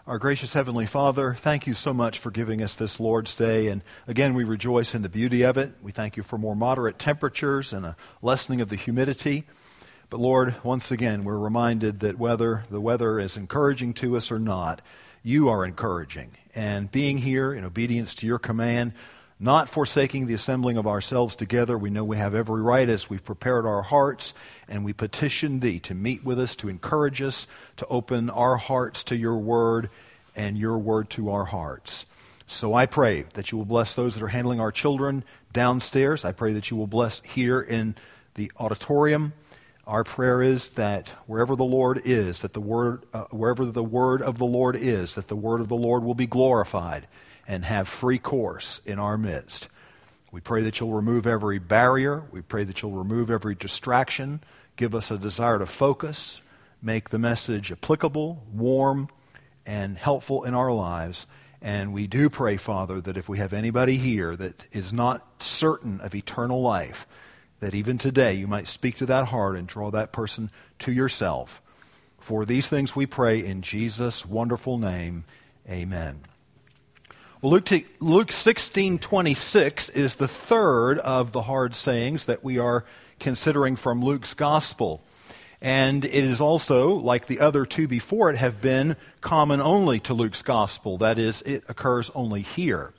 Our gracious Heavenly Father, thank you so much for giving us this Lord's Day. And again, we rejoice in the beauty of it. We thank you for more moderate temperatures and a lessening of the humidity. But Lord, once again, we're reminded that whether the weather is encouraging to us or not, you are encouraging. And being here in obedience to your command, not forsaking the assembling of ourselves together, we know we have every right as we've prepared our hearts, and we petition thee to meet with us, to encourage us, to open our hearts to your word and your word to our hearts. So I pray that you will bless those that are handling our children downstairs. I pray that you will bless here in the auditorium. Our prayer is that wherever the Lord is, that wherever the word of the Lord is, that the word of the Lord will be glorified and have free course in our midst. We pray that you'll remove every barrier. We pray that you'll remove every distraction. Give us a desire to focus. Make the message applicable, warm, and helpful in our lives. And we do pray, Father, that if we have anybody here that is not certain of eternal life, that even today you might speak to that heart and draw that person to yourself. For these things we pray in Jesus' wonderful name. Amen. Well, Luke 16:26 is the third of the hard sayings that we are considering from Luke's gospel. And it is also, like the other two before it, have been common only to Luke's gospel. That is, it occurs only here.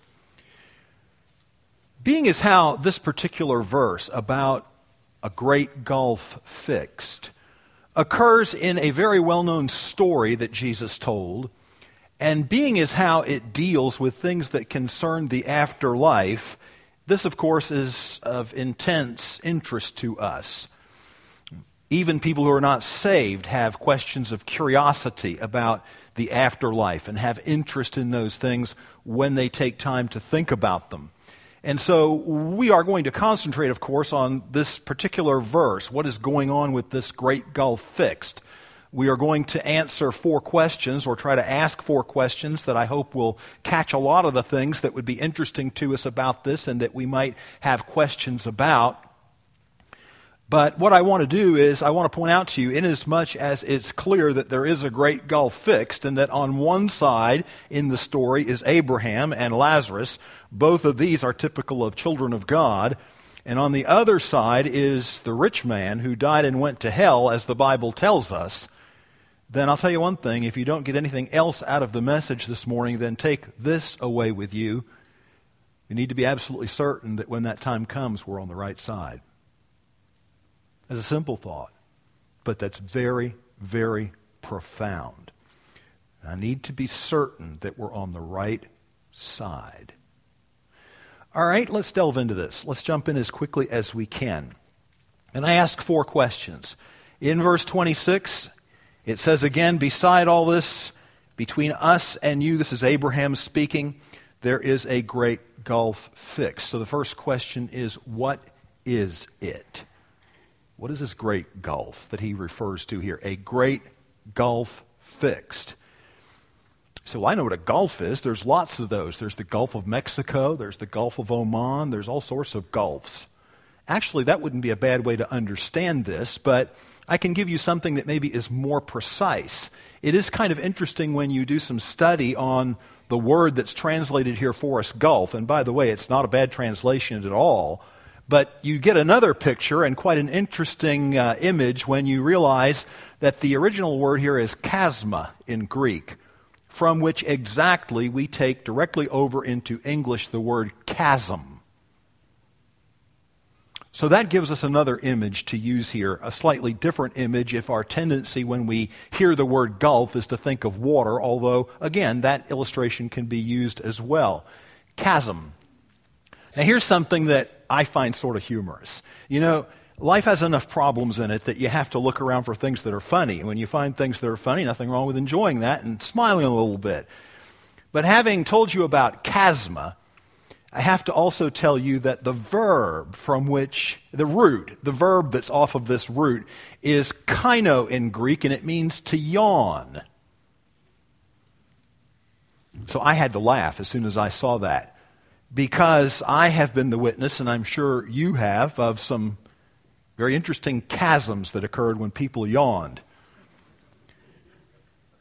Being is how this particular verse about a great gulf fixed occurs in a very well-known story that Jesus told. And being is how it deals with things that concern the afterlife. This, of course, is of intense interest to us. Even people who are not saved have questions of curiosity about the afterlife and have interest in those things when they take time to think about them. And so we are going to concentrate, of course, on this particular verse. What is going on with this great gulf fixed? We are going to answer 4 questions, or try to ask 4 questions that I hope will catch a lot of the things that would be interesting to us about this and that we might have questions about. But what I want to do is I want to point out to you, inasmuch as it's clear that there is a great gulf fixed and that on one side in the story is Abraham and Lazarus. Both of these are typical of children of God. And on the other side is the rich man who died and went to hell, as the Bible tells us. Then I'll tell you one thing, if you don't get anything else out of the message this morning, then take this away with you. You need to be absolutely certain that when that time comes, we're on the right side. As a simple thought, but that's very, very profound. I need to be certain that we're on the right side. All right, let's delve into this. Let's jump in as quickly as we can. And I ask 4 questions. In verse 26, it says again, beside all this, between us and you, this is Abraham speaking, there is a great gulf fixed. So the first question is, what is it? What is this great gulf that he refers to here? A great gulf fixed. So I know what a gulf is. There's lots of those. There's the Gulf of Mexico. There's the Gulf of Oman. There's all sorts of gulfs. Actually, that wouldn't be a bad way to understand this, but I can give you something that maybe is more precise. It is kind of interesting when you do some study on the word that's translated here for us, gulf. And by the way, it's not a bad translation at all. But you get another picture and quite an interesting image when you realize that the original word here is chasma in Greek, from which exactly we take directly over into English the word chasm. So that gives us another image to use here, a slightly different image if our tendency when we hear the word gulf is to think of water, although, again, that illustration can be used as well. Chasm. Now here's something that I find sort of humorous. You know, life has enough problems in it that you have to look around for things that are funny. And when you find things that are funny, nothing wrong with enjoying that and smiling a little bit. But having told you about chasma, I have to also tell you that the verb from which, the verb that's off of this root is kaino in Greek, and it means to yawn. So I had to laugh as soon as I saw that, because I have been the witness, and I'm sure you have, of some very interesting chasms that occurred when people yawned.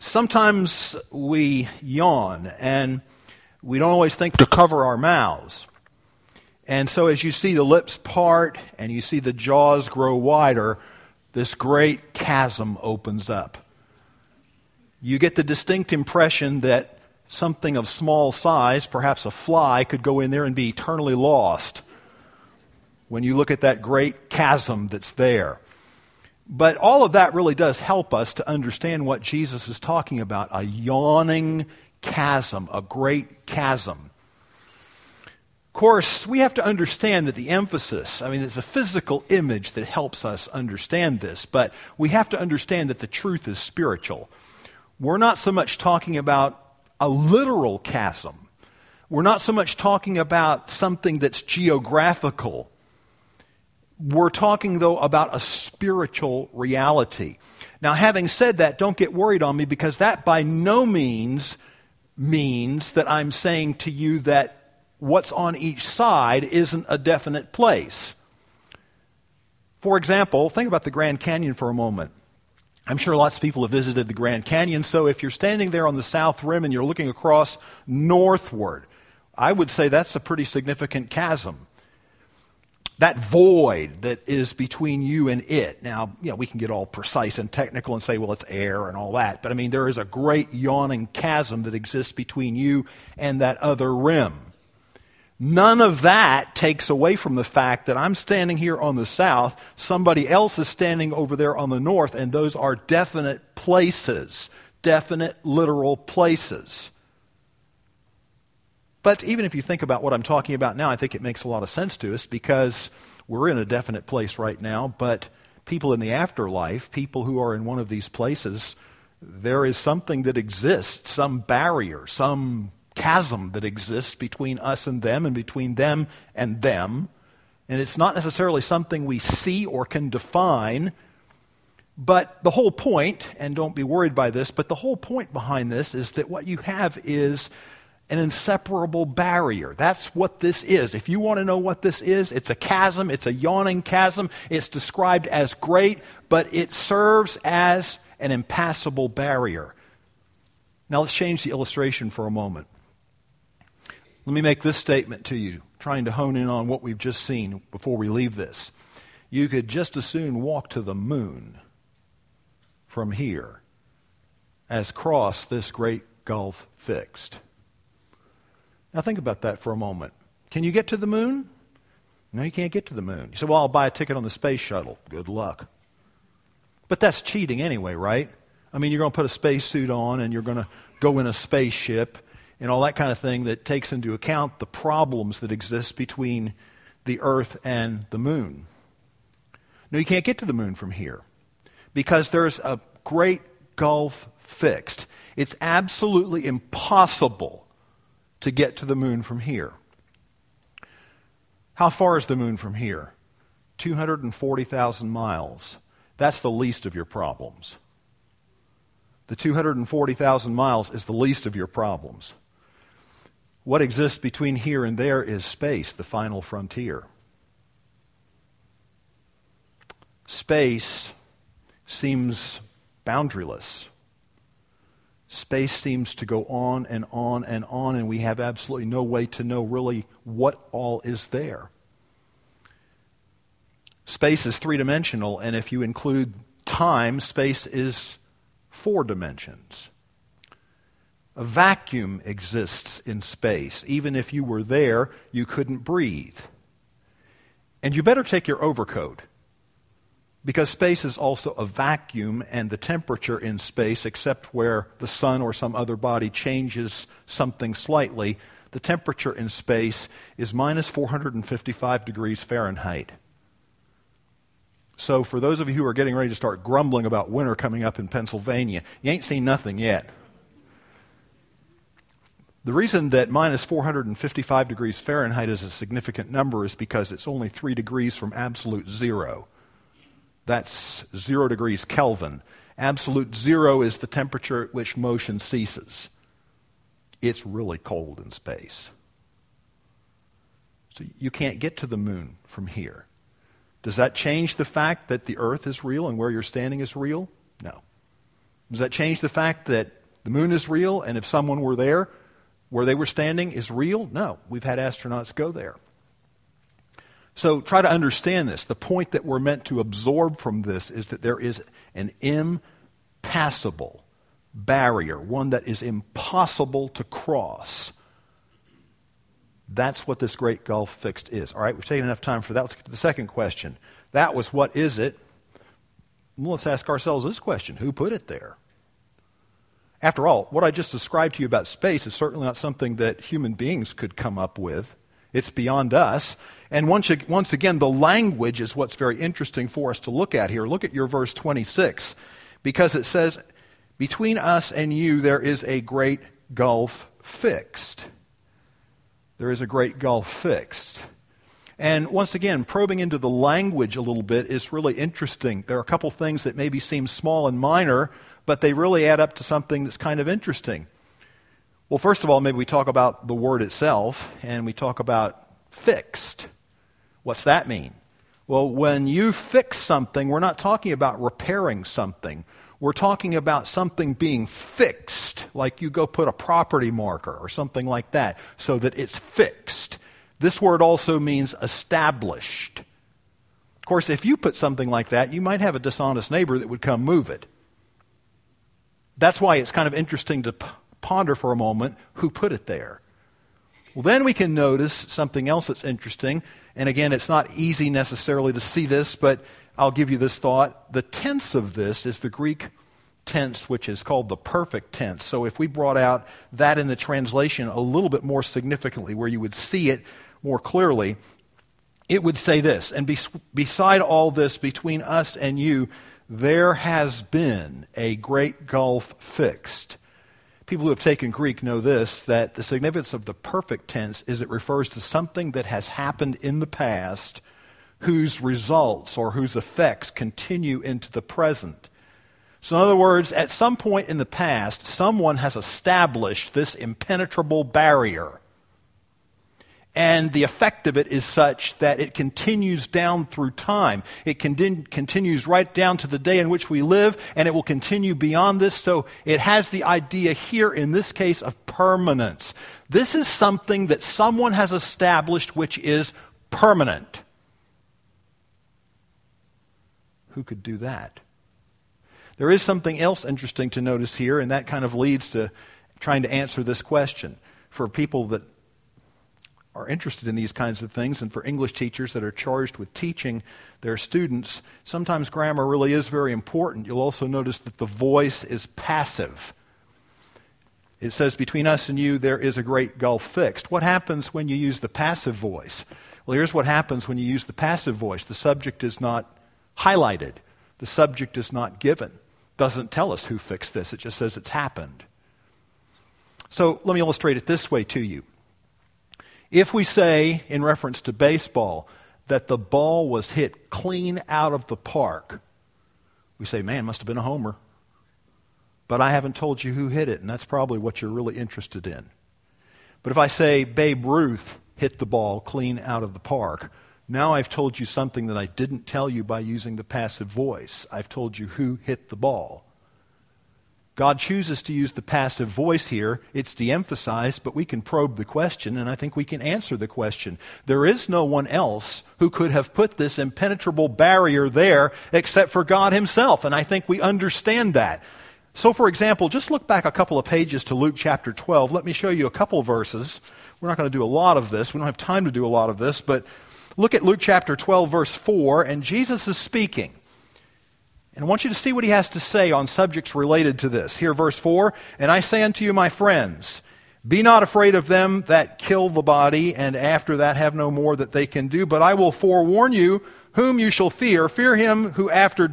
Sometimes we yawn, and we don't always think to cover our mouths. And so as you see the lips part and you see the jaws grow wider, this great chasm opens up. You get the distinct impression that something of small size, perhaps a fly, could go in there and be eternally lost when you look at that great chasm that's there. But all of that really does help us to understand what Jesus is talking about, a yawning chasm, a great chasm. Of course, we have to understand that the emphasis, it's a physical image that helps us understand this, but we have to understand that the truth is spiritual. We're not so much talking about a literal chasm. We're not so much talking about something that's geographical. We're talking, though, about a spiritual reality. Now, having said that, don't get worried on me, because that by no means means that I'm saying to you that what's on each side isn't a definite place. For example, think about the Grand Canyon for a moment. I'm sure lots of people have visited the Grand Canyon, so if you're standing there on the south rim and you're looking across northward, I would say that's a pretty significant chasm. That void that is between you and it. Now, we can get all precise and technical and say, well, it's air and all that. But there is a great yawning chasm that exists between you and that other rim. None of that takes away from the fact that I'm standing here on the south, somebody else is standing over there on the north, and those are definite places, definite literal places. But even if you think about what I'm talking about now, I think it makes a lot of sense to us, because we're in a definite place right now, but people in the afterlife, people who are in one of these places, there is something that exists, some barrier, some chasm that exists between us and them between them and them. And it's not necessarily something we see or can define, but the whole point, and don't be worried by this, but the whole point behind this is that what you have is an inseparable barrier. That's what this is. If you want to know what this is, it's a chasm, it's a yawning chasm. It's described as great, but it serves as an impassable barrier. Now let's change the illustration for a moment. Let me make this statement to you, trying to hone in on what we've just seen before we leave this. You could just as soon walk to the moon from here as cross this great gulf fixed. Now think about that for a moment. Can you get to the moon? No, you can't get to the moon. You say, well, I'll buy a ticket on the space shuttle. Good luck. But that's cheating anyway, right? You're going to put a spacesuit on and you're going to go in a spaceship and all that kind of thing that takes into account the problems that exist between the Earth and the moon. No, you can't get to the moon from here because there's a great gulf fixed. It's absolutely impossible to get to the moon from here. How far is the moon from here? 240,000 miles. That's the least of your problems. The 240,000 miles is the least of your problems. What exists between here and there is space, the final frontier. Space seems boundaryless. Space seems to go on and on and on, and we have absolutely no way to know really what all is there. Space is three-dimensional, and if you include time, space is 4 dimensions. A vacuum exists in space. Even if you were there, you couldn't breathe. And you better take your overcoat, because space is also a vacuum, and the temperature in space, except where the sun or some other body changes something slightly, the temperature in space is minus 455 degrees Fahrenheit. So for those of you who are getting ready to start grumbling about winter coming up in Pennsylvania, you ain't seen nothing yet. The reason that minus 455 degrees Fahrenheit is a significant number is because it's only 3 degrees from absolute zero. That's 0 degrees Kelvin. Absolute zero is the temperature at which motion ceases. It's really cold in space. So you can't get to the moon from here. Does that change the fact that the Earth is real and where you're standing is real? No. Does that change the fact that The moon is real, and if someone were there, where they were standing is real? No, we've had astronauts go there. So try to understand this. The point that we're meant to absorb from this is that there is an impassable barrier, one that is impossible to cross. That's what this great gulf fixed is. All right, we've taken enough time for that. Let's get to the second question. That was, what is it? Well, let's ask ourselves this question. Who put it there? After all, what I just described to you about space is certainly not something that human beings could come up with. It's beyond us. And once again, the language is what's very interesting for us to look at here. Look at your verse 26, because it says, between us and you there is a great gulf fixed. There is a great gulf fixed. And once again, probing into the language a little bit is really interesting. There are a couple things that maybe seem small and minor, but they really add up to something that's kind of interesting. Well, first of all, maybe we talk about the word itself, and we talk about fixed. What's that mean? Well, when you fix something, we're not talking about repairing something. We're talking about something being fixed, like you go put a property marker or something like that, so that it's fixed. This word also means established. Of course, if you put something like that, you might have a dishonest neighbor that would come move it. That's why it's kind of interesting to ponder for a moment who put it there. Well, then we can notice something else that's interesting. And again, it's not easy necessarily to see this, but I'll give you this thought. The tense of this is the Greek tense, which is called the perfect tense. So if we brought out that in the translation a little bit more significantly, where you would see it more clearly, it would say this, and beside all this, between us and you, there has been a great gulf fixed. People who have taken Greek know this, that the significance of the perfect tense is it refers to something that has happened in the past whose results or whose effects continue into the present. So in other words, at some point in the past, someone has established this impenetrable barrier. And the effect of it is such that it continues down through time. It continues right down to the day in which we live, and it will continue beyond this. So it has the idea here, in this case, of permanence. This is something that someone has established which is permanent. Who could do that? There is something else interesting to notice here, and that kind of leads to trying to answer this question. For people that are interested in these kinds of things, and for English teachers that are charged with teaching their students, sometimes grammar really is very important. You'll also notice that the voice is passive. It says, between us and you, there is a great gulf fixed. What happens when you use the passive voice? Well, here's what happens when you use the passive voice. The subject is not highlighted. The subject is not given. Doesn't tell us who fixed this. It just says it's happened. So let me illustrate it this way to you. If we say, in reference to baseball, that the ball was hit clean out of the park, we say, man, must have been a homer. But I haven't told you who hit it, and that's probably what you're really interested in. But if I say Babe Ruth hit the ball clean out of the park, now I've told you something that I didn't tell you by using the passive voice. I've told you who hit the ball. God chooses to use the passive voice here. It's de-emphasized, but we can probe the question, and I think we can answer the question. There is no one else who could have put this impenetrable barrier there except for God himself, and I think we understand that. So, for example, just look back a couple of pages to Luke chapter 12. Let me show you a couple verses. We're not going to do a lot of this. We don't have time to do a lot of this, but look at Luke chapter 12, verse 4, and Jesus is speaking. And I want you to see what he has to say on subjects related to this. Here, verse 4, and I say unto you, my friends, be not afraid of them that kill the body, and after that have no more that they can do, but I will forewarn you whom you shall fear. Fear him who after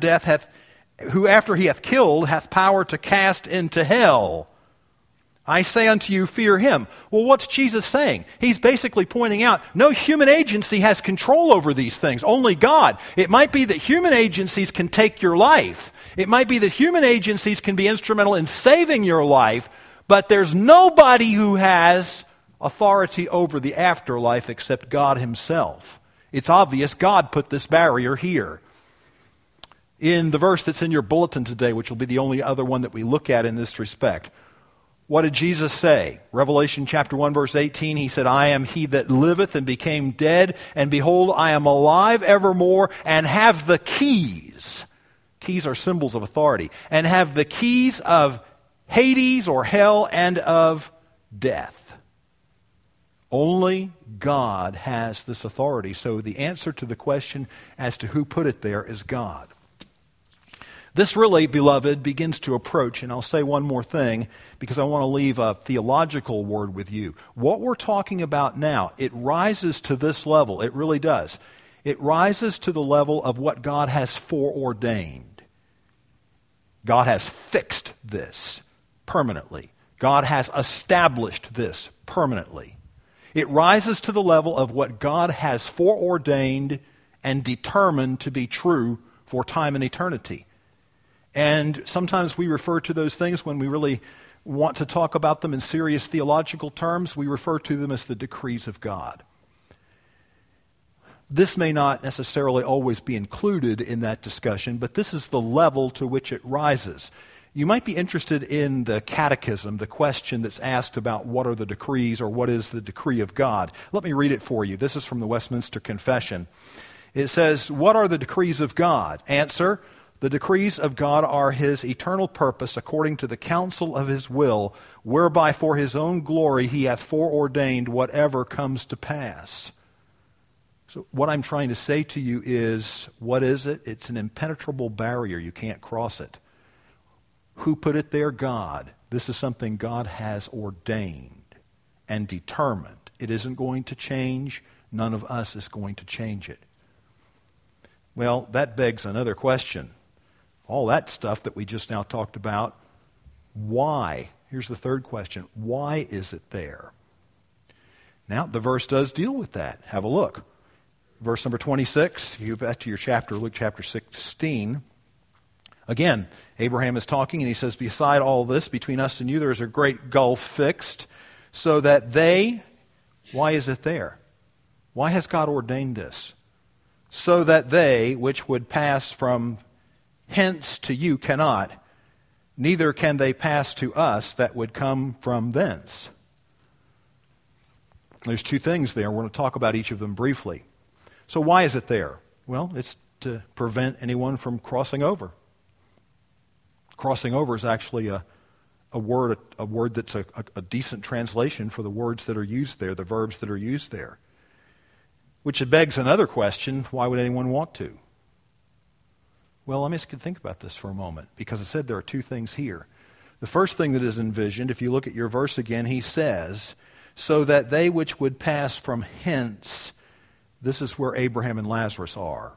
he hath killed hath power to cast into hell. I say unto you, fear him. Well, what's Jesus saying? He's basically pointing out no human agency has control over these things, only God. It might be that human agencies can take your life. It might be that human agencies can be instrumental in saving your life, but there's nobody who has authority over the afterlife except God himself. It's obvious God put this barrier here. In the verse that's in your bulletin today, which will be the only other one that we look at in this respect, What did Jesus say? Revelation chapter 1, verse 18, he said, I am he that liveth and became dead, and behold, I am alive evermore, and have the keys. Keys are symbols of authority. And have the keys of Hades or hell and of death. Only God has this authority. So the answer to the question as to who put it there is God. This really, beloved, begins to approach, and I'll say one more thing because I want to leave a theological word with you. What we're talking about now, it rises to this level. It really does. It rises to the level of what God has foreordained. God has fixed this permanently. God has established this permanently. It rises to the level of what God has foreordained and determined to be true for time and eternity. And sometimes we refer to those things when we really want to talk about them in serious theological terms. We refer to them as the decrees of God. This may not necessarily always be included in that discussion, but this is the level to which it rises. You might be interested in the catechism, the question that's asked about what are the decrees or what is the decree of God. Let me read it for you. This is from the Westminster Confession. It says, what are the decrees of God? Answer, the decrees of God are his eternal purpose according to the counsel of his will, whereby for his own glory he hath foreordained whatever comes to pass. So what I'm trying to say to you is, what is it? It's an impenetrable barrier. You can't cross it. Who put it there? God. This is something God has ordained and determined. It isn't going to change. None of us is going to change it. Well, that begs another question. All that stuff that we just now talked about, why? Here's the third question. Why is it there? Now, the verse does deal with that. Have a look. Verse number 26, you back to your chapter, Luke chapter 16. Again, Abraham is talking and he says, beside all this, between us and you, there is a great gulf fixed, so that they, why is it there? Why has God ordained this? So that they, which would pass from hence to you cannot, neither can they pass to us that would come from thence. There's two things there. We're going to talk about each of them briefly. So why is it there? Well, it's to prevent anyone from crossing over. Crossing over is actually a word that's a decent translation for the words that are used there, the verbs that are used there. Which begs another question, why would anyone want to? Well, let me just think about this for a moment, because it said there are two things here. The first thing that is envisioned, if you look at your verse again, he says, so that they which would pass from hence, this is where Abraham and Lazarus are.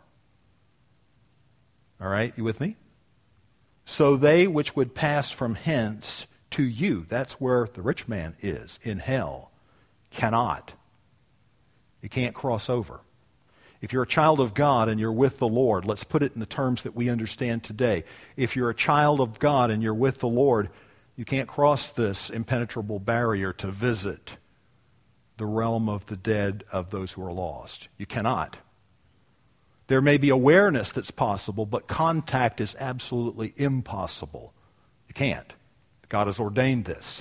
All right, you with me? So they which would pass from hence to you, that's where the rich man is, in hell, cannot. You can't cross over. If you're a child of God and you're with the Lord, let's put it in the terms that we understand today. If you're a child of God and you're with the Lord, you can't cross this impenetrable barrier to visit the realm of the dead of those who are lost. You cannot. There may be awareness that's possible, but contact is absolutely impossible. You can't. God has ordained this.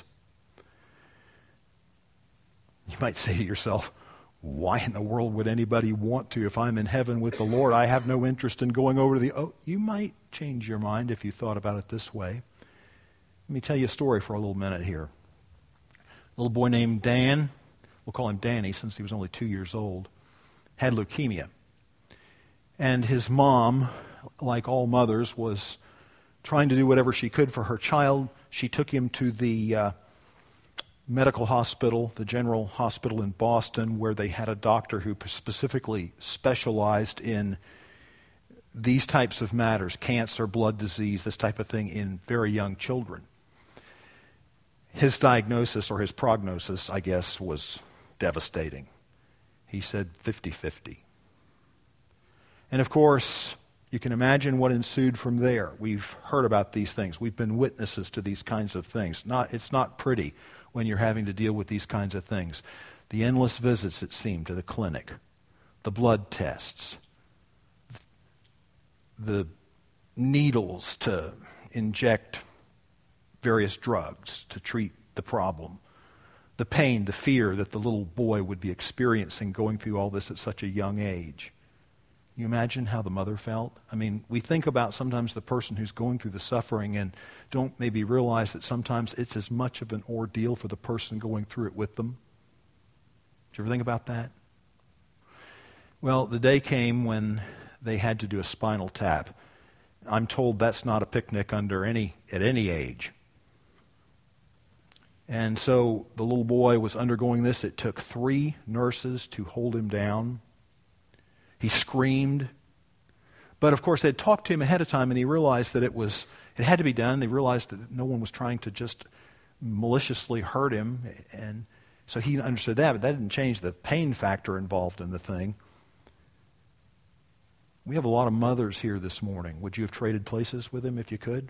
You might say to yourself, why in the world would anybody want to? If I'm in heaven with the Lord, I have no interest in going over to the... Oh, you might change your mind if you thought about it this way. Let me tell you a story for a little minute here. A little boy named Dan, we'll call him Danny since he was only 2 years old, had leukemia. And his mom, like all mothers, was trying to do whatever she could for her child. She took him to the medical hospital, the General Hospital in Boston, where they had a doctor who specifically specialized in these types of matters, cancer, blood disease, this type of thing in very young children. His diagnosis, or his prognosis, I guess, was devastating. He said 50-50. And of course, you can imagine what ensued from there. We've heard about these things. We've been witnesses to these kinds of things. It's not pretty when you're having to deal with these kinds of things. The endless visits, it seemed, to the clinic, the blood tests, the needles to inject various drugs to treat the problem. The pain, the fear that the little boy would be experiencing going through all this at such a young age. Can you imagine how the mother felt? I mean, we think about sometimes the person who's going through the suffering and don't maybe realize that sometimes it's as much of an ordeal for the person going through it with them. Did you ever think about that? Well, the day came when they had to do a spinal tap. I'm told that's not a picnic at any age. And so the little boy was undergoing this. It took 3 nurses to hold him down. He screamed. But of course, they'd talked to him ahead of time, and he realized that it had to be done. They realized that no one was trying to just maliciously hurt him. And so he understood that, but that didn't change the pain factor involved in the thing. We have a lot of mothers here this morning. Would you have traded places with him if you could?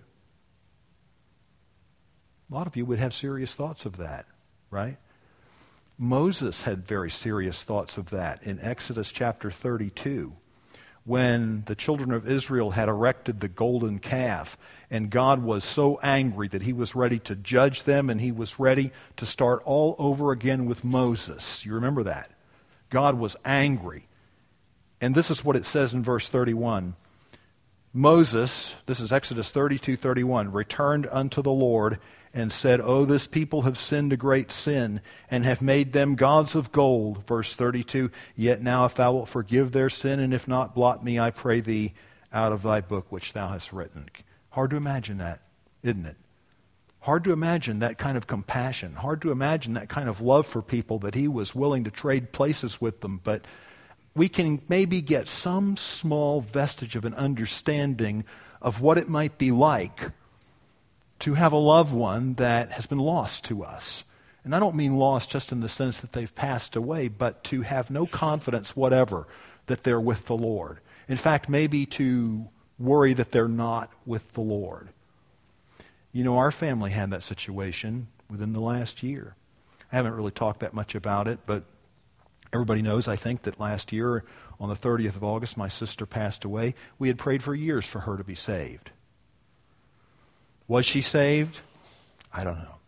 A lot of you would have serious thoughts of that, right? Moses had very serious thoughts of that in Exodus chapter 32, when the children of Israel had erected the golden calf, and God was so angry that he was ready to judge them, and he was ready to start all over again with Moses. You remember that? God was angry. And this is what it says in verse 31. Moses, this is Exodus 32:31, returned unto the Lord and said, "Oh, this people have sinned a great sin, and have made them gods of gold." Verse 32, "Yet now if thou wilt forgive their sin, and if not, blot me, I pray thee, out of thy book which thou hast written." Hard to imagine that, isn't it? Hard to imagine that kind of compassion. Hard to imagine that kind of love for people, that he was willing to trade places with them. But we can maybe get some small vestige of an understanding of what it might be like to have a loved one that has been lost to us. And I don't mean lost just in the sense that they've passed away, but to have no confidence whatever that they're with the Lord. In fact, maybe to worry that they're not with the Lord. You know, our family had that situation within the last year. I haven't really talked that much about it, but everybody knows, I think, that last year on the 30th of August, my sister passed away. We had prayed for years for her to be saved. Was she saved? I don't know.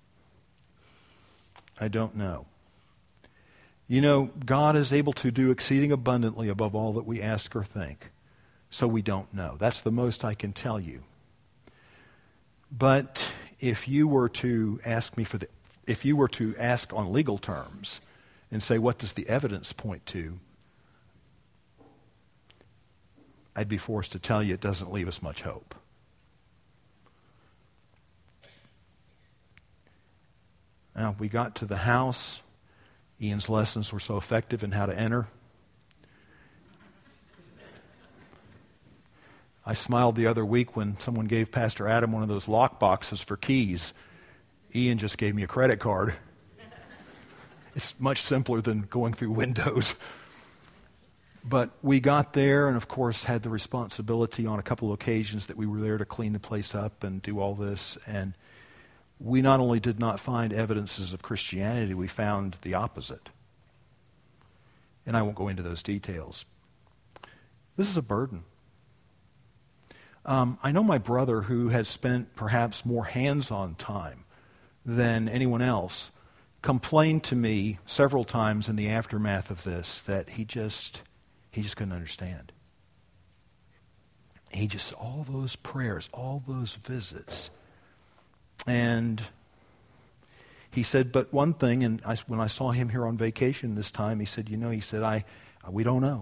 I don't know. You know, God is able to do exceeding abundantly above all that we ask or think. So we don't know. That's the most I can tell you. But if you were to ask me if you were to ask on legal terms and say, what does the evidence point to? I'd be forced to tell you it doesn't leave us much hope. Now, we got to the house. Ian's lessons were so effective in how to enter. I smiled the other week when someone gave Pastor Adam one of those lock boxes for keys. Ian just gave me a credit card. It's much simpler than going through windows. But we got there and, of course, had the responsibility on a couple of occasions that we were there to clean the place up and do all this. And we not only did not find evidences of Christianity, we found the opposite. And I won't go into those details. This is a burden. I know my brother, who has spent perhaps more hands-on time than anyone else, complained to me several times in the aftermath of this that he just couldn't understand. All those prayers, all those visits. And he said, but one thing, and when I saw him here on vacation this time, he said, we don't know.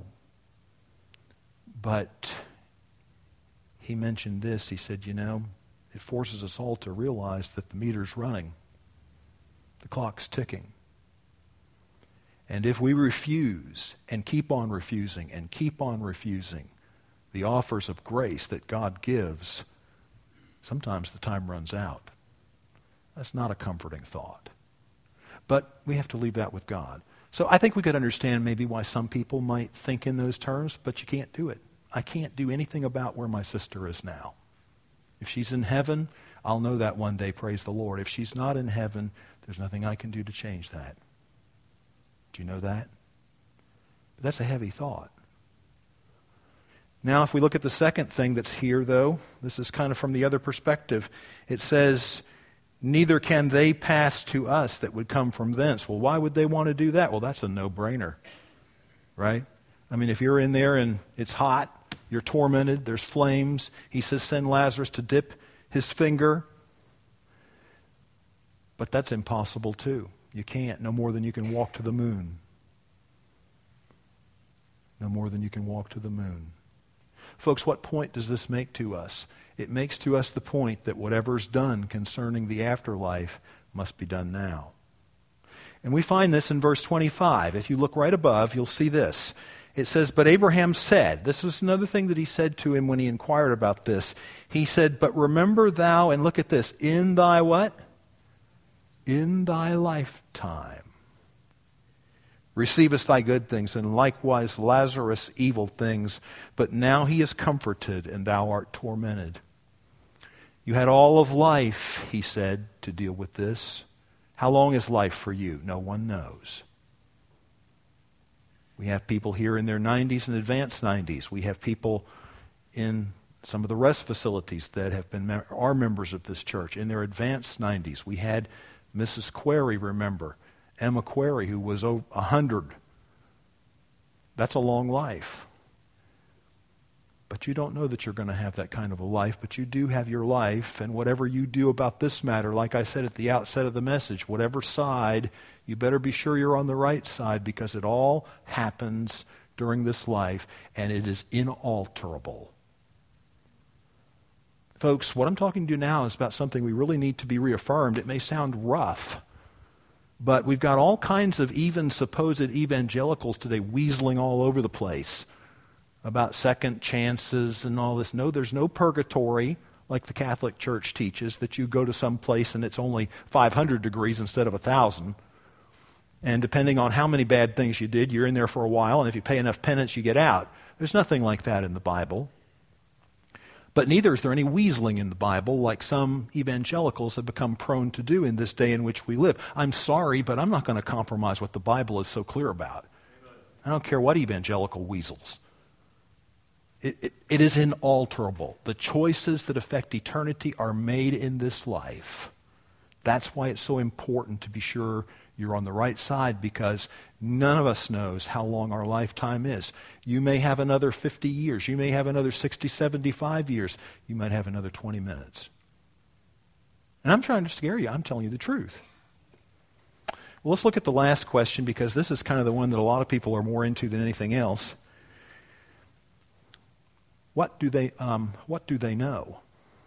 But he mentioned this. He said, it forces us all to realize that the meter's running. The clock's ticking. And if we refuse and keep on refusing and keep on refusing the offers of grace that God gives, sometimes the time runs out. That's not a comforting thought. But we have to leave that with God. So I think we could understand maybe why some people might think in those terms, but you can't do it. I can't do anything about where my sister is now. If she's in heaven, I'll know that one day, praise the Lord. If she's not in heaven, there's nothing I can do to change that. Do you know that? But that's a heavy thought. Now, if we look at the second thing that's here, though, this is kind of from the other perspective. It says, neither can they pass to us that would come from thence. Well, why would they want to do that? Well, that's a no-brainer, right? I mean, if you're in there and it's hot, you're tormented, there's flames. He says, send Lazarus to dip his finger. But that's impossible too. You can't, no more than you can walk to the moon. No more than you can walk to the moon. Folks, what point does this make to us? It makes to us the point that whatever's done concerning the afterlife must be done now. And we find this in verse 25. If you look right above, you'll see this. It says, but Abraham said, this is another thing that he said to him when he inquired about this. He said, but remember thou, and look at this, in thy what? In thy lifetime receivest thy good things, and likewise Lazarus evil things, but now he is comforted, and thou art tormented. You had all of life, he said, to deal with this. How long is life for you? No one knows. We have people here in their 90s and advanced 90s. We have people in some of the rest facilities that are members of this church in their advanced 90s. We had Mrs. Query, remember, Emma Query, who was 100. That's a long life. But you don't know that you're going to have that kind of a life, but you do have your life, and whatever you do about this matter, like I said at the outset of the message, whatever side, you better be sure you're on the right side, because it all happens during this life, and it is inalterable. Folks, what I'm talking to you now is about something we really need to be reaffirmed. It may sound rough, but we've got all kinds of even supposed evangelicals today weaseling all over the place about second chances and all this. No, there's no purgatory like the Catholic Church teaches, that you go to some place and it's only 500 degrees instead of 1,000. And depending on how many bad things you did, you're in there for a while, and if you pay enough penance, you get out. There's nothing like that in the Bible. But neither is there any weaseling in the Bible like some evangelicals have become prone to do in this day in which we live. I'm sorry, but I'm not going to compromise what the Bible is so clear about. I don't care what evangelical weasels. It is inalterable. The choices that affect eternity are made in this life. That's why it's so important to be sure you're on the right side, because none of us knows how long our lifetime is. You may have another 50 years. You may have another 60, 75 years. You might have another 20 minutes. And I'm trying to scare you. I'm telling you the truth. Well, let's look at the last question, because this is kind of the one that a lot of people are more into than anything else. What do they know?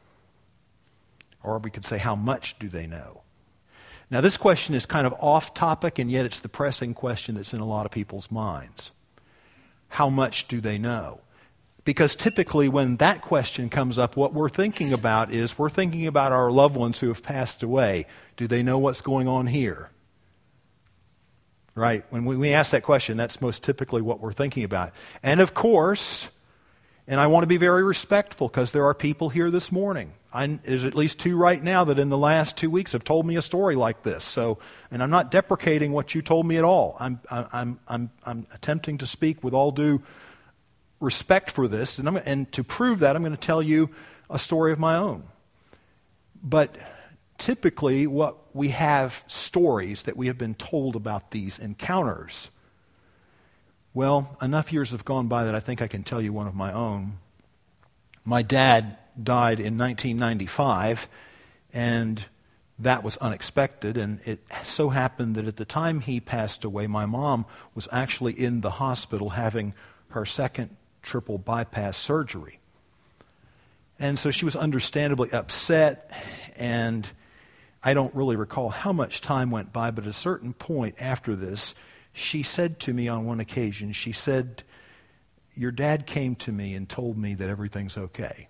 Or we could say, how much do they know? Now, this question is kind of off topic, and yet it's the pressing question that's in a lot of people's minds. How much do they know? Because typically when that question comes up, what we're thinking about is we're thinking about our loved ones who have passed away. Do they know what's going on here? Right? When we ask that question, that's most typically what we're thinking about. And of course, and I want to be very respectful, because there are people here this morning. There's at least 2 right now that in the last 2 weeks have told me a story like this. So, and I'm not deprecating what you told me at all. I'm attempting to speak with all due respect for this, and to prove that, I'm going to tell you a story of my own. But typically, what we have stories that we have been told about these encounters. Well, enough years have gone by that I think I can tell you one of my own. My dad died in 1995, and that was unexpected, and it so happened that at the time he passed away, my mom was actually in the hospital having her second triple bypass surgery. And so she was understandably upset, and I don't really recall how much time went by, but at a certain point after this, she said to me on one occasion, she said, "Your dad came to me and told me that everything's okay."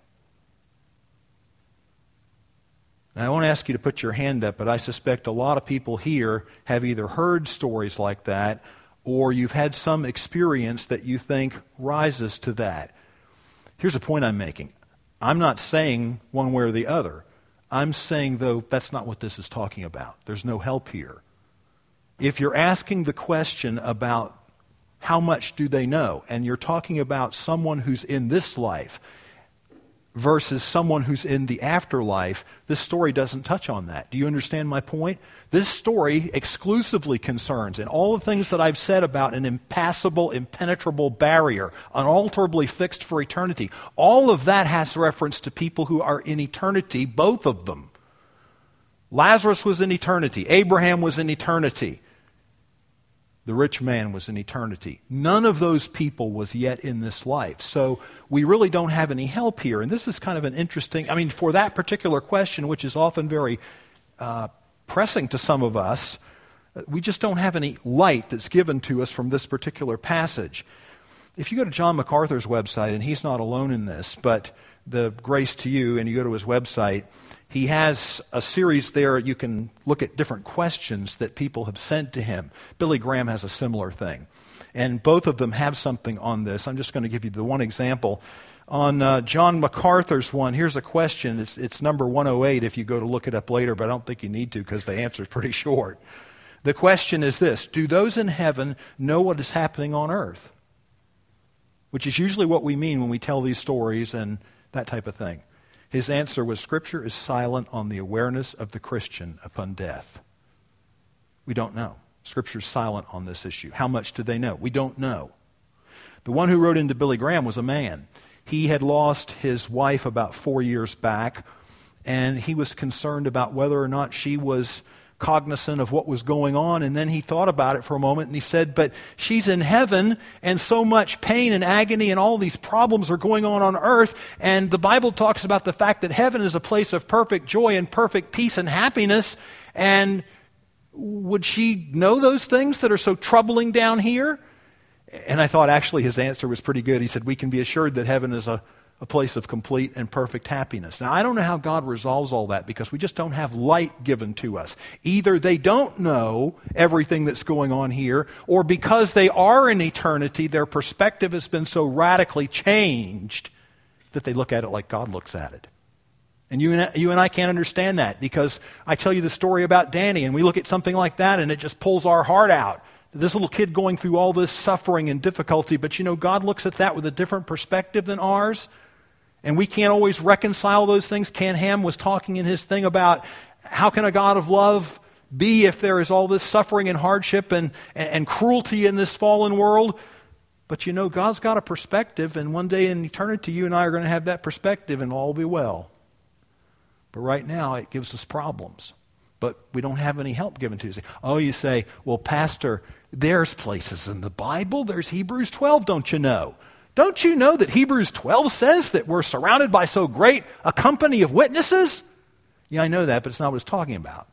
Now, I won't ask you to put your hand up, but I suspect a lot of people here have either heard stories like that, or you've had some experience that you think rises to that. Here's the point I'm making. I'm not saying one way or the other. I'm saying, though, that's not what this is talking about. There's no help here. If you're asking the question about how much do they know, and you're talking about someone who's in this life, versus someone who's in the afterlife, this story doesn't touch on that. Do you understand my point? This story exclusively concerns, and all the things that I've said about an impassable, impenetrable barrier, unalterably fixed for eternity, all of that has reference to people who are in eternity, both of them. Lazarus was in eternity. Abraham was in eternity. The rich man was in eternity. None of those people was yet in this life. So we really don't have any help here. And this is kind of an interesting, for that particular question, which is often very pressing to some of us, we just don't have any light that's given to us from this particular passage. If you go to John MacArthur's website, and he's not alone in this, but the Grace to You, and you go to his website, he has a series there. You can look at different questions that people have sent to him. Billy Graham has a similar thing. And both of them have something on this. I'm just going to give you the one example. On John MacArthur's one, here's a question. It's number 108 if you go to look it up later, but I don't think you need to because the answer is pretty short. The question is this: do those in heaven know what is happening on earth? Which is usually what we mean when we tell these stories and that type of thing. His answer was, Scripture is silent on the awareness of the Christian upon death. We don't know. Scripture is silent on this issue. How much do they know? We don't know. The one who wrote into Billy Graham was a man. He had lost his wife about 4 years back, and he was concerned about whether or not she was cognizant of what was going on. And then he thought about it for a moment, and he said, but she's in heaven, and so much pain and agony and all these problems are going on earth. And the Bible talks about the fact that heaven is a place of perfect joy and perfect peace and happiness. And would she know those things that are so troubling down here? And I thought actually his answer was pretty good. He said, we can be assured that heaven is a place of complete and perfect happiness. Now, I don't know how God resolves all that because we just don't have light given to us. Either they don't know everything that's going on here, or because they are in eternity, their perspective has been so radically changed that they look at it like God looks at it. And you and I can't understand that because I tell you the story about Danny, and we look at something like that and it just pulls our heart out. This little kid going through all this suffering and difficulty, but God looks at that with a different perspective than ours. And we can't always reconcile those things. Ken Ham was talking in his thing about how can a God of love be if there is all this suffering and hardship and cruelty in this fallen world. But God's got a perspective, and one day in eternity you and I are going to have that perspective and all will be well. But right now it gives us problems. But we don't have any help given to us. Oh, you say, well, Pastor, there's places in the Bible. There's Hebrews 12, don't you know? Don't you know that Hebrews 12 says that we're surrounded by so great a company of witnesses? Yeah, I know that, but it's not what it's talking about.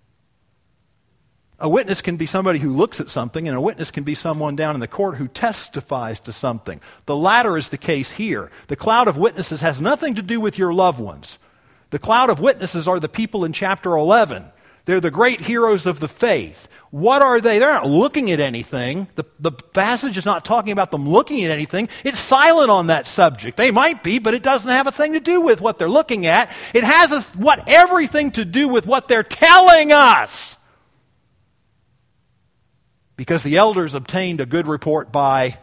A witness can be somebody who looks at something, and a witness can be someone down in the court who testifies to something. The latter is the case here. The cloud of witnesses has nothing to do with your loved ones. The cloud of witnesses are the people in chapter 11. They're the great heroes of the faith. What are they? They're not looking at anything. The passage is not talking about them looking at anything. It's silent on that subject. They might be, but it doesn't have a thing to do with what they're looking at. It has everything to do with what they're telling us. Because the elders obtained a good report by,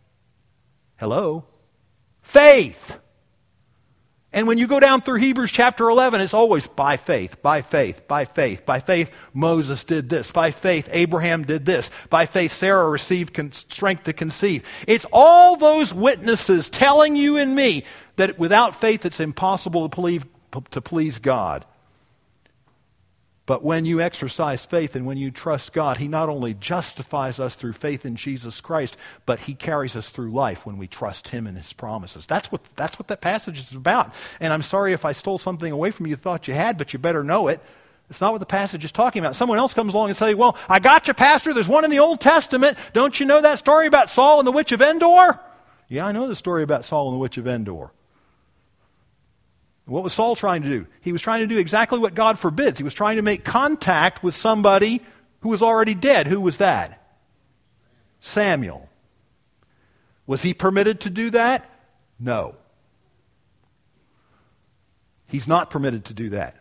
faith. And when you go down through Hebrews chapter 11, it's always by faith, by faith, by faith. By faith, Moses did this. By faith, Abraham did this. By faith, Sarah received strength to conceive. It's all those witnesses telling you and me that without faith it's impossible to please God. But when you exercise faith and when you trust God, He not only justifies us through faith in Jesus Christ, but He carries us through life when we trust Him and His promises. That's what that passage is about. And I'm sorry if I stole something away from you thought you had, but you better know it. It's not what the passage is talking about. Someone else comes along and says, well, I got you, Pastor. There's one in the Old Testament. Don't you know that story about Saul and the witch of Endor? Yeah, I know the story about Saul and the witch of Endor. What was Saul trying to do? He was trying to do exactly what God forbids. He was trying to make contact with somebody who was already dead. Who was that? Samuel. Was he permitted to do that? No. He's not permitted to do that.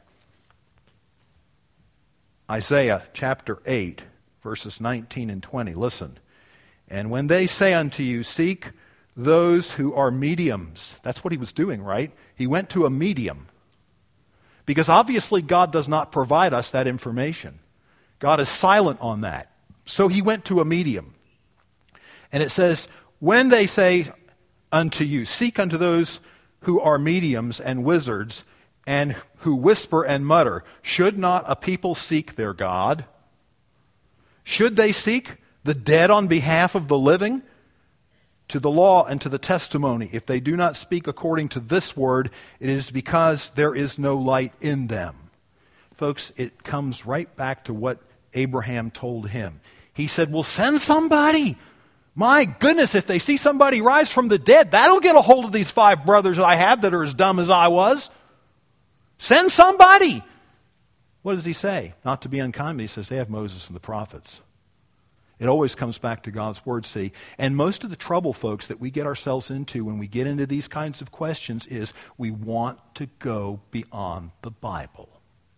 Isaiah chapter 8, verses 19 and 20. Listen. And when they say unto you, seek those who are mediums. That's what he was doing, right? He went to a medium. Because obviously God does not provide us that information. God is silent on that. So he went to a medium. And it says, when they say unto you, seek unto those who are mediums and wizards, and who whisper and mutter, should not a people seek their God? Should they seek the dead on behalf of the living? To the law and to the testimony, if they do not speak according to this word, it is because there is no light in them. Folks, it comes right back to what Abraham told him. He said, well, send somebody. My goodness, if they see somebody rise from the dead, that'll get a hold of these 5 brothers I have that are as dumb as I was. Send somebody. What does he say? Not to be unkind, he says they have Moses and the prophets. It always comes back to God's word, see. And most of the trouble, folks, that we get ourselves into when we get into these kinds of questions is we want to go beyond the Bible.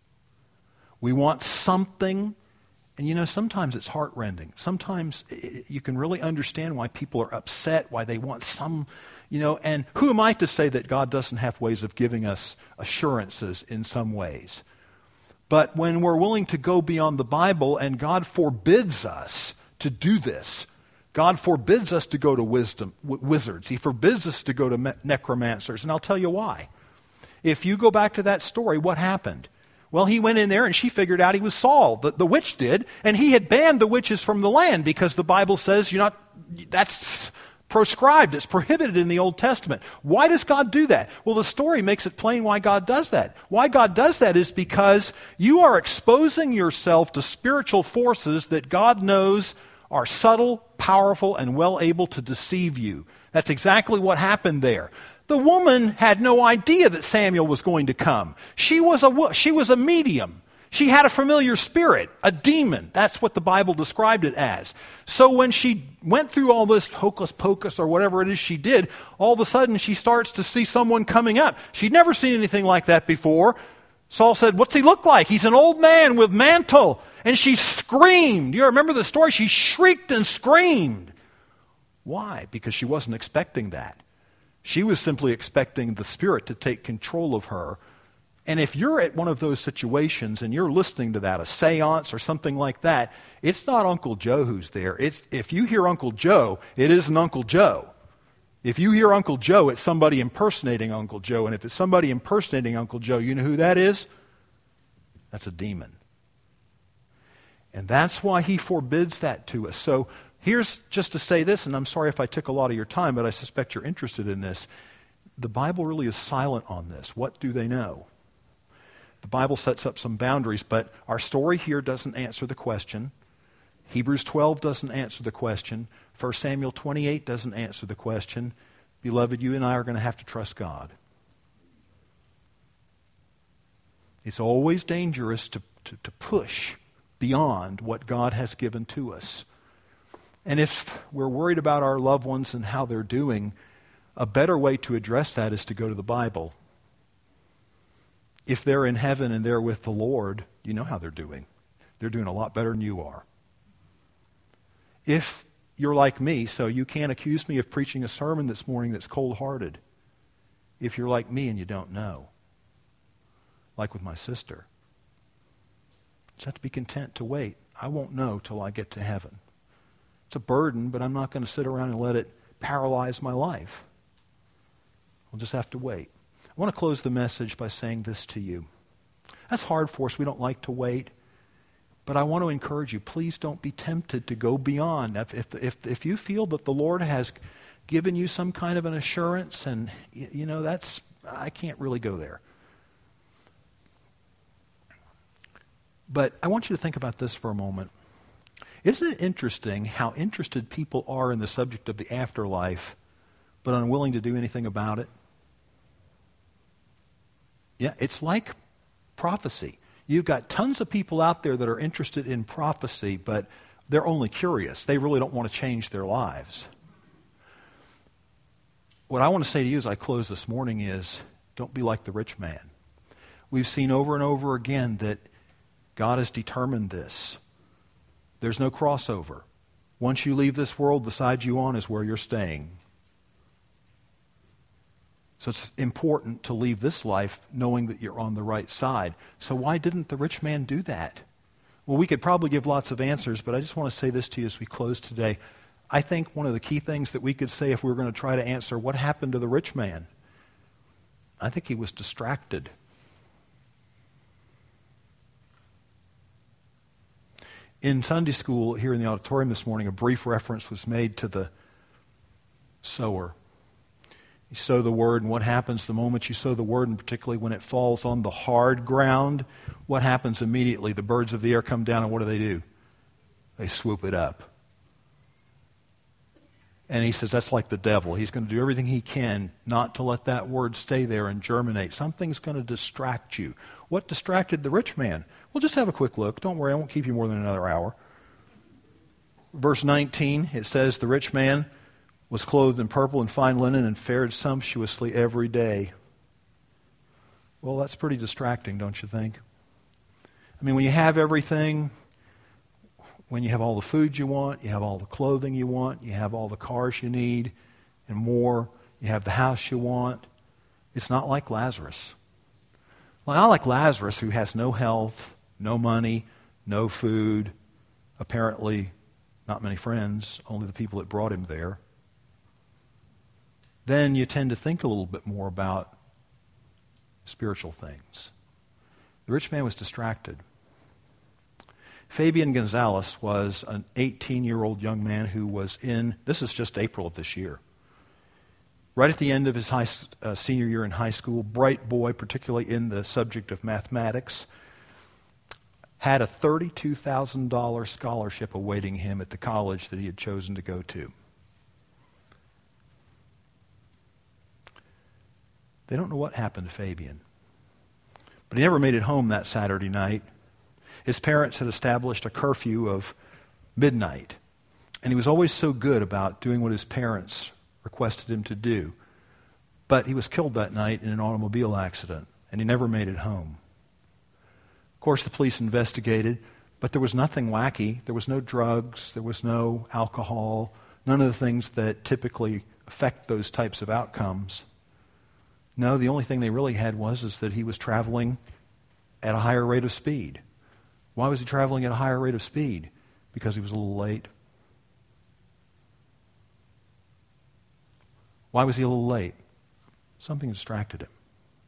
We want something, and sometimes it's heart-rending. Sometimes you can really understand why people are upset, why they want some, and who am I to say that God doesn't have ways of giving us assurances in some ways? But when we're willing to go beyond the Bible and God forbids us to do this, God forbids us to go to wizards. He forbids us to go to necromancers, and I'll tell you why. If you go back to that story, what happened? Well, he went in there and she figured out he was Saul. The witch did, and he had banned the witches from the land because the Bible says that's proscribed. It's prohibited in the Old Testament. Why does God do that? Well, the story makes it plain why God does that. Why God does that is because you are exposing yourself to spiritual forces that God knows are subtle, powerful, and well able to deceive you. That's exactly what happened there. The woman had no idea that Samuel was going to come. She was a medium. She had a familiar spirit, a demon. That's what the Bible described it as. So when she went through all this hocus pocus or whatever it is she did, all of a sudden she starts to see someone coming up. She'd never seen anything like that before. Saul said, what's he look like? He's an old man with mantle. And she screamed. You remember the story? She shrieked and screamed. Why? Because she wasn't expecting that. She was simply expecting the Spirit to take control of her. And if you're at one of those situations and you're listening to that, a seance or something like that, it's not Uncle Joe who's there. If you hear Uncle Joe, it isn't Uncle Joe. If you hear Uncle Joe, it's somebody impersonating Uncle Joe. And if it's somebody impersonating Uncle Joe, you know who that is? That's a demon. And that's why he forbids that to us. So here's just to say this, and I'm sorry if I took a lot of your time, but I suspect you're interested in this. The Bible really is silent on this. What do they know? The Bible sets up some boundaries, but our story here doesn't answer the question. Hebrews 12 doesn't answer the question. 1 Samuel 28 doesn't answer the question. Beloved, you and I are going to have to trust God. It's always dangerous to push beyond what God has given to us. And if we're worried about our loved ones and how they're doing, a better way to address that is to go to the Bible. If they're in heaven and they're with the Lord, you know how they're doing. They're doing a lot better than you are. If you're like me, so you can't accuse me of preaching a sermon this morning that's cold-hearted. If you're like me and you don't know, like with my sister, just have to be content to wait. I won't know till I get to heaven. It's a burden, but I'm not going to sit around and let it paralyze my life. We'll just have to wait. I want to close the message by saying this to you. That's hard for us. We don't like to wait. But I want to encourage you, please don't be tempted to go beyond. If you feel that the Lord has given you some kind of an assurance, and I can't really go there. But I want you to think about this for a moment. Isn't it interesting how interested people are in the subject of the afterlife, but unwilling to do anything about it? Yeah, it's like prophecy. You've got tons of people out there that are interested in prophecy, but they're only curious. They really don't want to change their lives. What I want to say to you as I close this morning is, don't be like the rich man. We've seen over and over again that God has determined this. There's no crossover. Once you leave this world, the side you on is where you're staying. So it's important to leave this life knowing that you're on the right side. So why didn't the rich man do that? Well, we could probably give lots of answers, but I just want to say this to you as we close today. I think one of the key things that we could say if we were going to try to answer what happened to the rich man, I think he was distracted. In Sunday school here in the auditorium this morning, a brief reference was made to the sower. You sow the word, and what happens the moment you sow the word, and particularly when it falls on the hard ground, what happens immediately? The birds of the air come down, and what do? They swoop it up. And he says that's like the devil. He's going to do everything he can not to let that word stay there and germinate. Something's going to distract you. What distracted the rich man? Well, just have a quick look. Don't worry, I won't keep you more than another hour. Verse 19, it says, the rich man was clothed in purple and fine linen and fared sumptuously every day. Well, that's pretty distracting, don't you think? I mean, when you have everything, when you have all the food you want, you have all the clothing you want, you have all the cars you need and more, you have the house you want, it's not like Lazarus. Well, not like Lazarus, who has no health, no money, no food, apparently not many friends, only the people that brought him there. Then you tend to think a little bit more about spiritual things. The rich man was distracted. Fabian Gonzalez was an 18-year-old young man who was this is just April of this year, right at the end of his senior year in high school, bright boy, particularly in the subject of mathematics, had a $32,000 scholarship awaiting him at the college that he had chosen to go to. They don't know what happened to Fabian, but he never made it home that Saturday night. His parents had established a curfew of midnight, and he was always so good about doing what his parents requested him to do. But he was killed that night in an automobile accident, and he never made it home. Of course, the police investigated, but there was nothing wacky. There was no drugs. There was no alcohol. None of the things that typically affect those types of outcomes. No, the only thing they really had was that he was traveling at a higher rate of speed. Why was he traveling at a higher rate of speed? Because he was a little late. Why was he a little late? Something distracted him.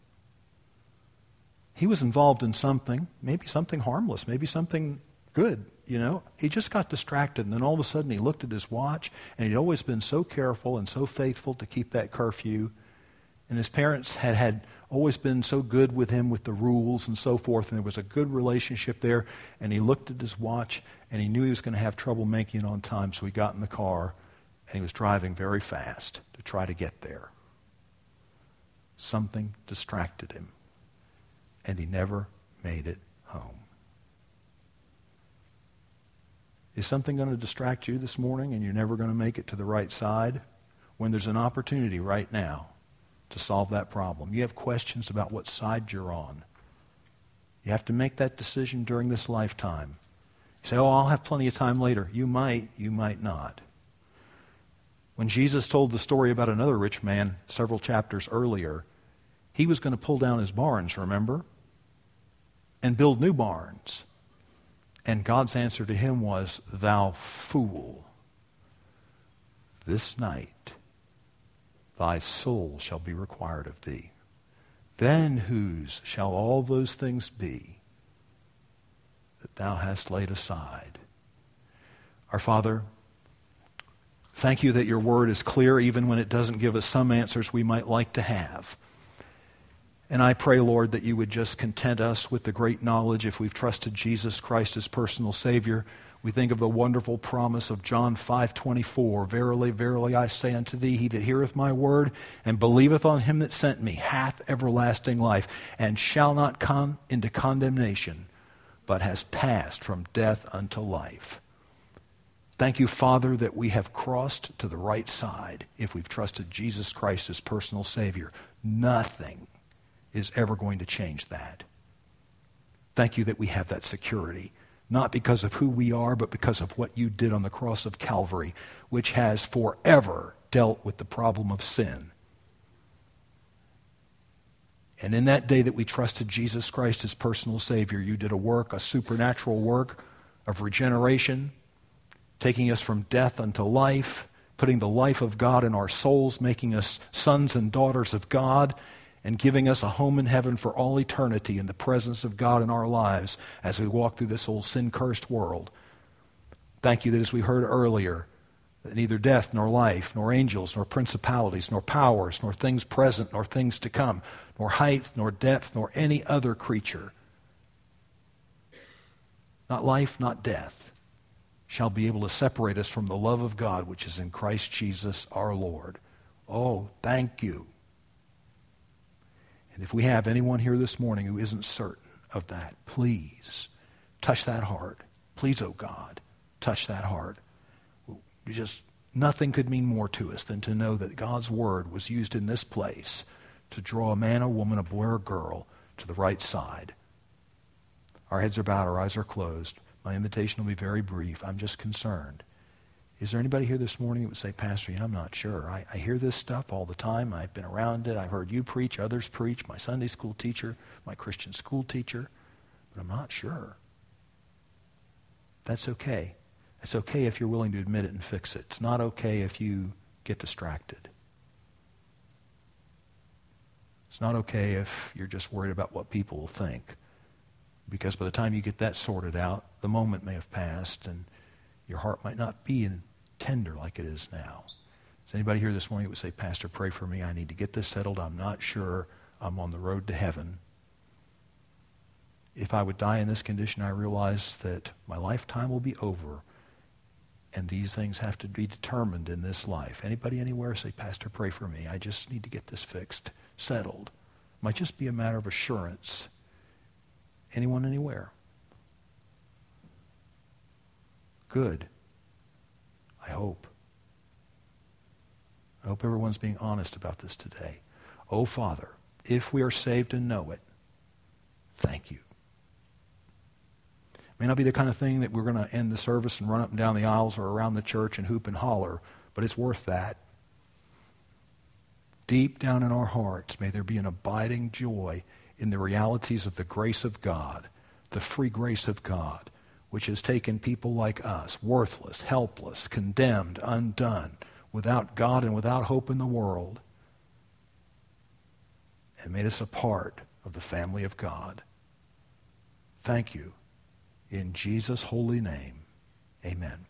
He was involved in something, maybe something harmless, maybe something good, He just got distracted, and then all of a sudden he looked at his watch, and he'd always been so careful and so faithful to keep that curfew. And his parents had always been so good with him with the rules and so forth, and there was a good relationship there. And he looked at his watch, and he knew he was going to have trouble making it on time, so he got in the car, and he was driving very fast to try to get there. Something distracted him, and he never made it home. Is something going to distract you this morning, and you're never going to make it to the right side? When there's an opportunity right now to solve that problem. You have questions about what side you're on. You have to make that decision during this lifetime. You say, I'll have plenty of time later. You might not. When Jesus told the story about another rich man several chapters earlier, he was going to pull down his barns, remember? And build new barns. And God's answer to him was, "Thou fool, this night thy soul shall be required of thee. Then whose shall all those things be that thou hast laid aside?" Our Father, thank you that your word is clear even when it doesn't give us some answers we might like to have. And I pray, Lord, that you would just content us with the great knowledge if we've trusted Jesus Christ as personal Savior. We think of the wonderful promise of John 5:24. Verily, verily, I say unto thee, he that heareth my word and believeth on him that sent me hath everlasting life, and shall not come into condemnation, but has passed from death unto life. Thank you, Father, that we have crossed to the right side if we've trusted Jesus Christ as personal Savior. Nothing is ever going to change that. Thank you that we have that security. Not because of who we are, but because of what you did on the cross of Calvary, which has forever dealt with the problem of sin. And in that day that we trusted Jesus Christ as personal Savior, you did a work, a supernatural work of regeneration, taking us from death unto life, putting the life of God in our souls, making us sons and daughters of God, and giving us a home in heaven for all eternity in the presence of God in our lives as we walk through this old sin-cursed world. Thank you that, as we heard earlier, that neither death nor life, nor angels, nor principalities, nor powers, nor things present, nor things to come, nor height, nor depth, nor any other creature, not life, not death, shall be able to separate us from the love of God which is in Christ Jesus our Lord. Oh, thank you. And if we have anyone here this morning who isn't certain of that, please touch that heart. Please, oh God, touch that heart. Nothing could mean more to us than to know that God's word was used in this place to draw a man, a woman, a boy, or a girl to the right side. Our heads are bowed, our eyes are closed. My invitation will be very brief. I'm just concerned. Is there anybody here this morning that would say, Pastor, I'm not sure. I hear this stuff all the time. I've been around it. I've heard you preach, others preach, my Sunday school teacher, my Christian school teacher, but I'm not sure. That's okay. It's okay if you're willing to admit it and fix it. It's not okay if you get distracted. It's not okay if you're just worried about what people will think. Because by the time you get that sorted out, the moment may have passed and your heart might not be tender like it is now. Is anybody here this morning who would say, Pastor, pray for me. I need to get this settled. I'm not sure I'm on the road to heaven. If I would die in this condition, I realize that my lifetime will be over. And these things have to be determined in this life. Anybody anywhere say, Pastor, pray for me. I just need to get this fixed, settled. It might just be a matter of assurance. Anyone anywhere? Good. I hope. I hope everyone's being honest about this today. Oh, Father, if we are saved and know it, thank you. May not be the kind of thing that we're going to end the service and run up and down the aisles or around the church and hoop and holler, but it's worth that. Deep down in our hearts, may there be an abiding joy in the realities of the grace of God, the free grace of God, which has taken people like us, worthless, helpless, condemned, undone, without God and without hope in the world, and made us a part of the family of God. Thank you. In Jesus' holy name, amen.